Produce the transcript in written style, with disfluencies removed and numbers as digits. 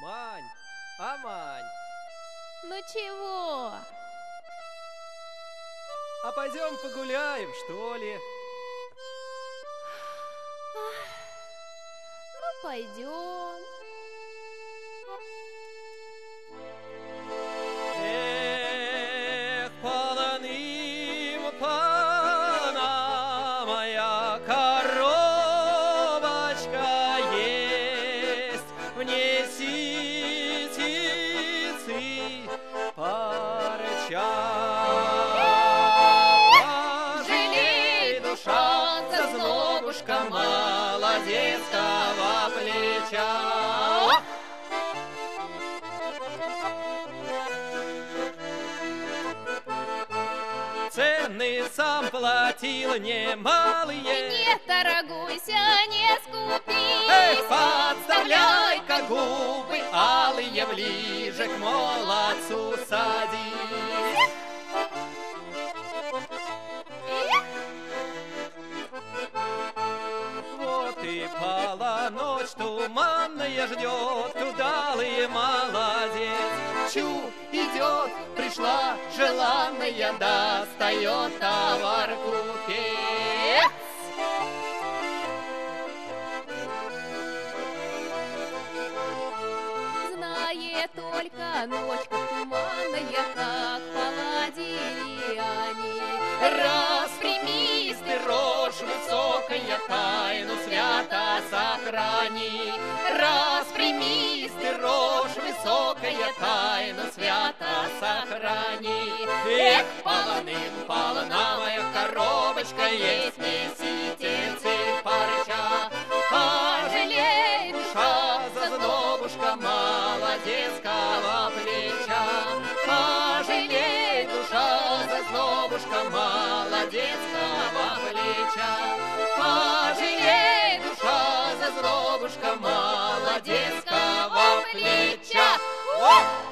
Мань, а Мань, Ну чего? а пойдем погуляем, что ли? Ну пойдем. Эх, полным-полна моя коробочка есть, в ней ситицы парча. Жалей, душа, зазнобушка молодецкого плеча. Цены сам платил немалые. Не торгуйся, не скупись. Эх, подставляй-ка губы алые, ближе к молодцу садись. Вот и полночь туманная ждет, удалый молодец. Чу, идет, пришла желанная, достает товар купец. Знает только ночка туманная, как поладили они. Распрямись ты, рожь высокая, тайну свято сохрани. Распрямись ты, рожь высокая, тайну свято сохрани. Эх, полным-полна моя коробочка, есть месительцы парча. Пожалей, душа, зазнобушка молодецкого плеча. Пожалей, душа, зазнобушка молодецкого плеча. Пожалей, душа, зазнобушка молодецкого плеча.